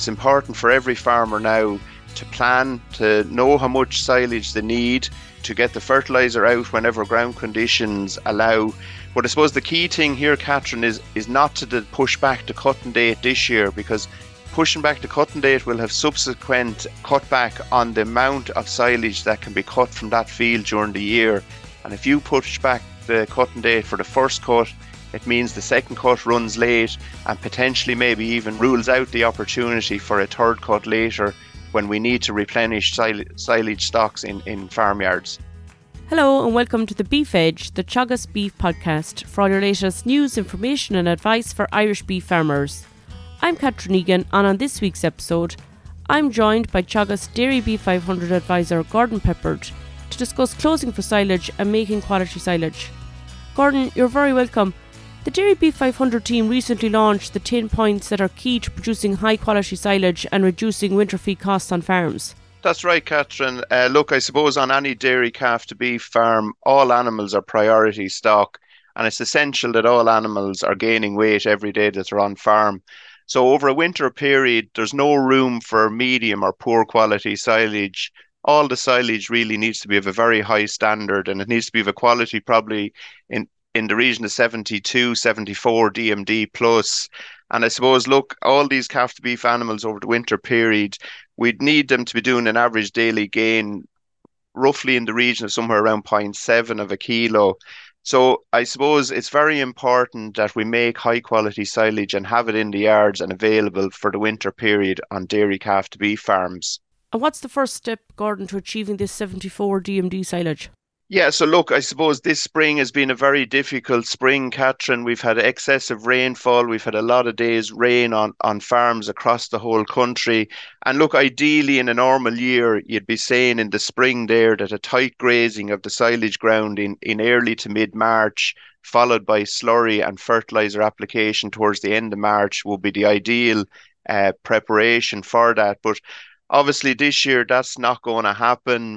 it's important for every farmer now to plan, to know how much silage they need, to get the fertiliser out whenever ground conditions allow. But I suppose the key thing here, Catherine, is not to push back the cutting date this year, because pushing back the cutting date will have subsequent cutback on the amount of silage that can be cut from that field during the year. And if you push back the cutting date for the first cut, it means the second cut runs late and potentially maybe even rules out the opportunity for a third cut later when we need to replenish silage stocks in farmyards. Hello and welcome to the Beef Edge, the Teagasc Beef podcast, for all your latest news, information and advice for Irish beef farmers. I'm Catherine Egan, and on this week's episode, I'm joined by Teagasc Dairy Beef 500 advisor Gordon Peppard to discuss closing for silage and making quality silage. Gordon, you're very welcome. The Dairy Beef 500 team recently launched the 10 points that are key to producing high quality silage and reducing winter feed costs on farms. That's right, Catherine. Look, I suppose on any dairy calf to beef farm, all animals are priority stock, and it's essential that all animals are gaining weight every day that they're on farm. So over a winter period, there's no room for medium or poor quality silage. All the silage really needs to be of a very high standard, and it needs to be of a quality probably in the region of 72, 74 DMD plus. And I suppose, look, all these calf to beef animals over the winter period, we'd need them to be doing an average daily gain roughly in the region of somewhere around 0.7 of a kilo. So I suppose it's very important that we make high quality silage and have it in the yards and available for the winter period on dairy calf to beef farms. And what's the first step, Gordon, to achieving this 74 DMD silage? Yeah, so look, I suppose this spring has been a very difficult spring, Catherine. We've had excessive rainfall. We've had a lot of days rain on farms across the whole country. And look, ideally in a normal year, you'd be saying in the spring there that a tight grazing of the silage ground in early to mid-March, followed by slurry and fertiliser application towards the end of March, would be the ideal preparation for that. But obviously, this year, that's not going to happen.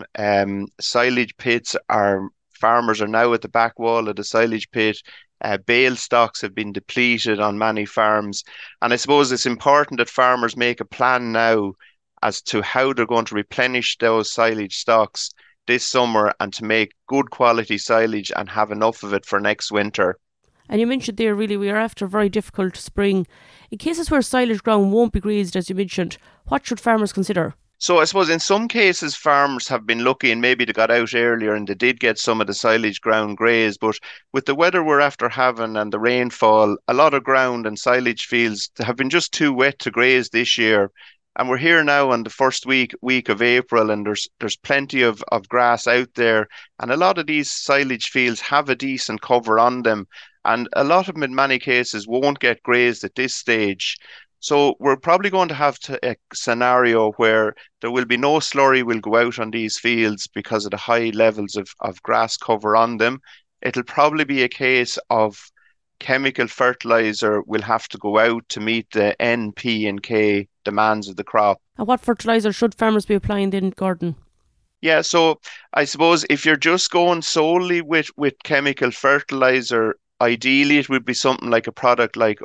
Silage pits farmers are now at the back wall of the silage pit. Bale stocks have been depleted on many farms. And I suppose it's important that farmers make a plan now as to how they're going to replenish those silage stocks this summer and to make good quality silage and have enough of it for next winter. And you mentioned there, really, we are after a very difficult spring. In cases where silage ground won't be grazed, as you mentioned, what should farmers consider? So I suppose in some cases farmers have been lucky and maybe they got out earlier and they did get some of the silage ground grazed. But with the weather we're after having and the rainfall, a lot of ground and silage fields have been just too wet to graze this year. And we're here now on the first week of April, and there's plenty of grass out there. And a lot of these silage fields have a decent cover on them. And a lot of them in many cases won't get grazed at this stage. So we're probably going to have a scenario where there will be no slurry will go out on these fields because of the high levels of grass cover on them. It'll probably be a case of chemical fertiliser will have to go out to meet the N, P and K demands of the crop. And what fertiliser should farmers be applying then, Gordon? Yeah, so I suppose if you're just going solely with chemical fertiliser, ideally it would be something like a product like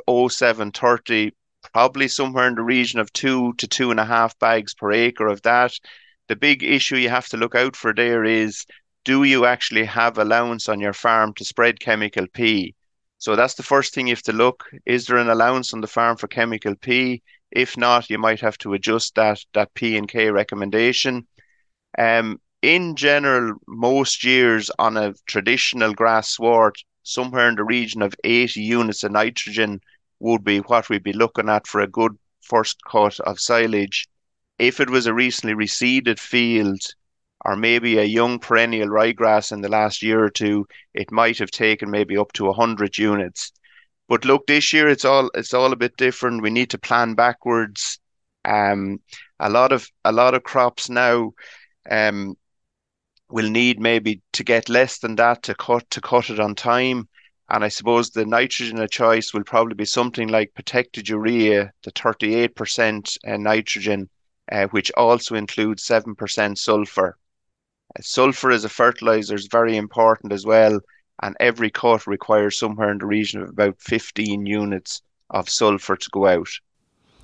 0730, probably somewhere in the region of 2 to 2.5 bags per acre of that. The big issue you have to look out for there is, do you actually have allowance on your farm to spread chemical P? So that's the first thing you have to look. Is there an allowance on the farm for chemical P? If not, you might have to adjust that P and K recommendation. In general, most years on a traditional grass sward, somewhere in the region of 80 units of nitrogen would be what we'd be looking at for a good first cut of silage. If it was a recently reseeded field or maybe a young perennial ryegrass in the last year or two, it might have taken maybe up to 100 units. But look, this year it's all a bit different. We need to plan backwards. A lot of crops now will need maybe to get less than that to cut it on time. And I suppose the nitrogen of choice will probably be something like protected urea, the 38% nitrogen, which also includes 7% sulfur. Sulfur as a fertilizer is very important as well, and every cut requires somewhere in the region of about 15 units of sulfur to go out.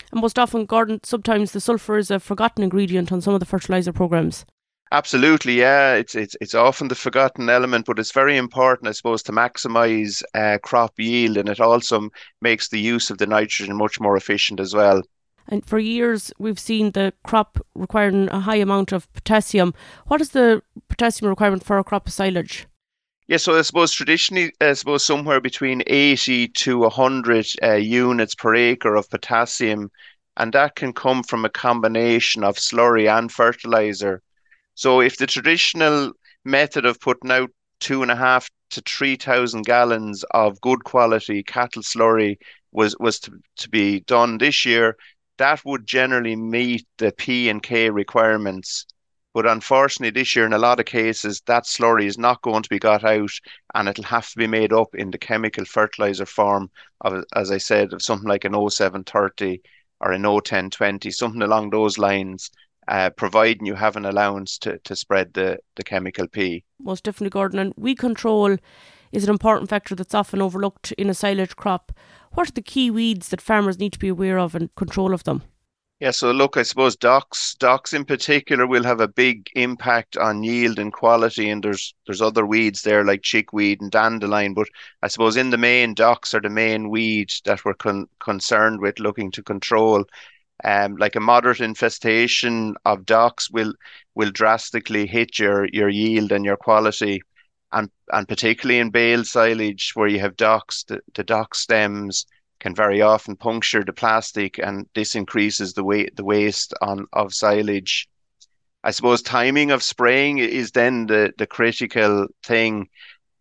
And most often, Gordon, sometimes the sulphur is a forgotten ingredient on some of the fertiliser programmes. Absolutely, yeah. It's often the forgotten element, but it's very important, I suppose, to maximize crop yield, and it also makes the use of the nitrogen much more efficient as well. And for years, we've seen the crop requiring a high amount of potassium. What is the potassium requirement for a crop of silage? Yeah, so I suppose traditionally, I suppose somewhere between 80 to 100 units per acre of potassium, and that can come from a combination of slurry and fertilizer. So if the traditional method of putting out 2.5 to 3,000 gallons of good quality cattle slurry was to be done this year, that would generally meet the P and K requirements. But unfortunately, this year, in a lot of cases, that slurry is not going to be got out, and it'll have to be made up in the chemical fertilizer form of, as I said, of something like an 0730 or an 01020, something along those lines, providing you have an allowance to spread the chemical P. Most definitely, Gordon. And weed control is an important factor that's often overlooked in a silage crop. What are the key weeds that farmers need to be aware of and control of them? Yeah, so look, I suppose docks in particular will have a big impact on yield and quality, and there's other weeds there like chickweed and dandelion, but I suppose in the main, docks are the main weed that we're concerned with looking to control. Like a moderate infestation of docks will drastically hit your yield and your quality, and particularly in bale silage where you have docks, the dock stems can very often puncture the plastic, and this increases the waste of silage. I suppose timing of spraying is then the critical thing.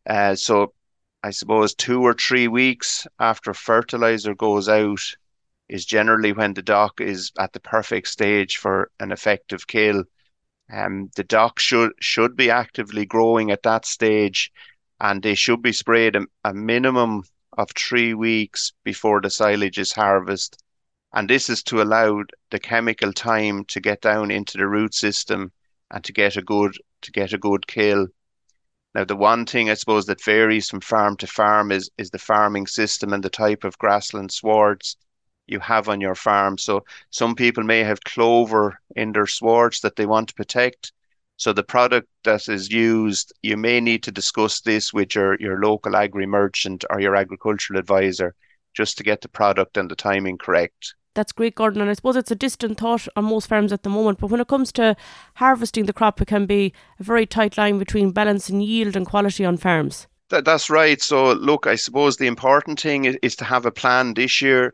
So I suppose 2 or 3 weeks after fertilizer goes out is generally when the dock is at the perfect stage for an effective kill. The dock should be actively growing at that stage, and they should be sprayed a minimum of 3 weeks before the silage is harvested. And this is to allow the chemical time to get down into the root system and to get a good kill. Now, the one thing I suppose that varies from farm to farm is the farming system and the type of grassland swards you have on your farm. So some people may have clover in their swards that they want to protect. So the product that is used, you may need to discuss this with your local agri merchant or your agricultural advisor just to get the product and the timing correct. That's great, Gordon. And I suppose it's a distant thought on most farms at the moment. But when it comes to harvesting the crop, it can be a very tight line between balancing yield and quality on farms. That's right. So look, I suppose the important thing is to have a plan this year.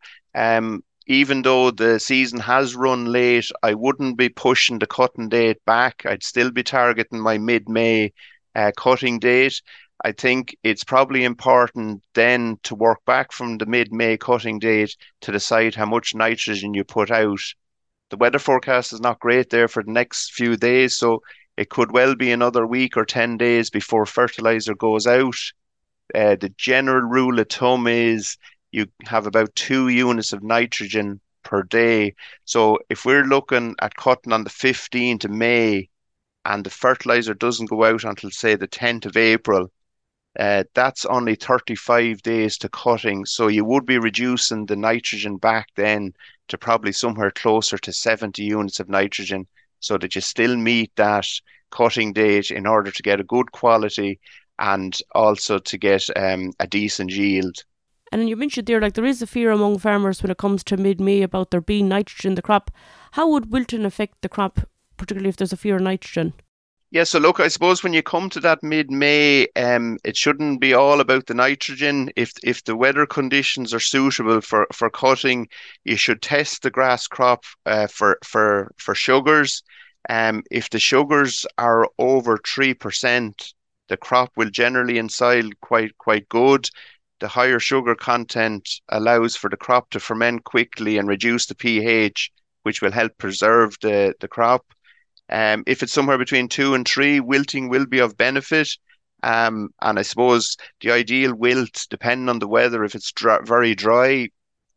Even though the season has run late, I wouldn't be pushing the cutting date back. I'd still be targeting my mid-May cutting date. I think it's probably important then to work back from the mid-May cutting date to decide how much nitrogen you put out. The weather forecast is not great there for the next few days, so it could well be another week or 10 days before fertilizer goes out. The general rule of thumb is you have about 2 units of nitrogen per day. So if we're looking at cutting on the 15th of May and the fertilizer doesn't go out until, say, the 10th of April, that's only 35 days to cutting. So you would be reducing the nitrogen back then to probably somewhere closer to 70 units of nitrogen so that you still meet that cutting date in order to get a good quality and also to get a decent yield. And you mentioned there, there is a fear among farmers when it comes to mid-May about there being nitrogen in the crop. How would wilting affect the crop, particularly if there's a fear of nitrogen? Yeah, so look, I suppose when you come to that mid-May, it shouldn't be all about the nitrogen. If the weather conditions are suitable for cutting, you should test the grass crop for sugars. If the sugars are over 3%, the crop will generally ensilage quite good. The higher sugar content allows for the crop to ferment quickly and reduce the pH, which will help preserve the crop. If it's somewhere between 2 and 3, wilting will be of benefit. And I suppose the ideal wilt, depending on the weather, if it's very dry,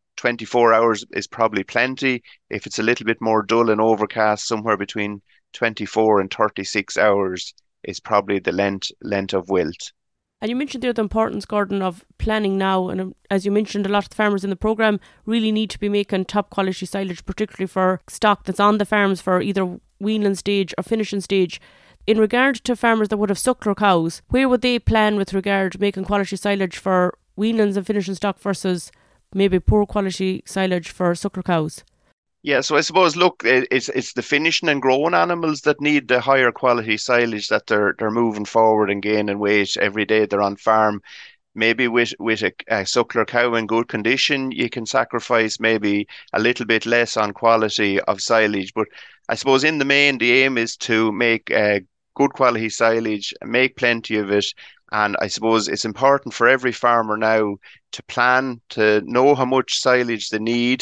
24 hours is probably plenty. If it's a little bit more dull and overcast, somewhere between 24 and 36 hours is probably the length of wilt. And you mentioned there the importance, Gordon, of planning now. And as you mentioned, a lot of the farmers in the programme really need to be making top quality silage, particularly for stock that's on the farms for either weaning stage or finishing stage. In regard to farmers that would have suckler cows, where would they plan with regard to making quality silage for weanings and finishing stock versus maybe poor quality silage for suckler cows? Yeah, so I suppose, look, it's the finishing and growing animals that need the higher quality silage that they're moving forward and gaining weight every day they're on farm. Maybe with a suckler cow in good condition, you can sacrifice maybe a little bit less on quality of silage. But I suppose in the main, the aim is to make good quality silage, make plenty of it. And I suppose it's important for every farmer now to plan, to know how much silage they need,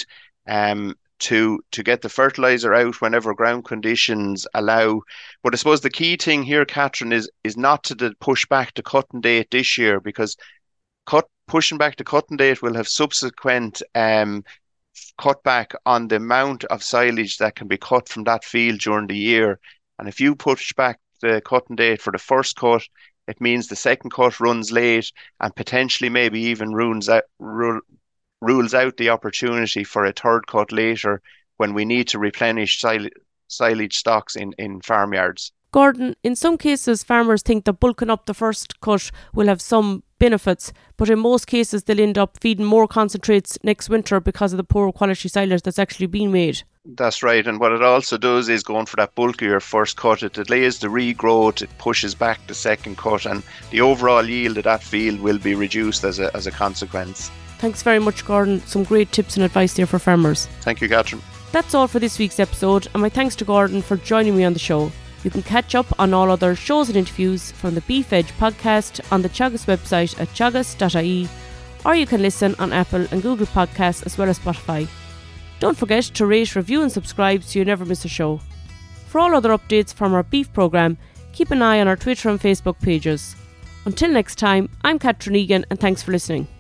to get the fertilizer out whenever ground conditions allow. But I suppose the key thing here, Catherine, is not to push back the cutting date this year, because pushing back the cutting date will have subsequent cut back on the amount of silage that can be cut from that field during the year. And if you push back the cutting date for the first cut, it means the second cut runs late and potentially maybe even rules out the opportunity for a third cut later when we need to replenish silage stocks in farmyards. Gordon, in some cases farmers think that bulking up the first cut will have some benefits, but in most cases they'll end up feeding more concentrates next winter because of the poor quality silage that's actually being made. That's right, and what it also does is going for that bulkier first cut, it delays the regrowth, it pushes back the second cut, and the overall yield of that field will be reduced as a consequence. Thanks very much, Gordon. Some great tips and advice there for farmers. Thank you, Catherine. That's all for this week's episode, and my thanks to Gordon for joining me on the show. You can catch up on all other shows and interviews from the Beef Edge podcast on the Teagasc website at teagasc.ie, or you can listen on Apple and Google Podcasts as well as Spotify. Don't forget to rate, review and subscribe so you never miss a show. For all other updates from our beef programme, keep an eye on our Twitter and Facebook pages. Until next time, I'm Catherine Egan and thanks for listening.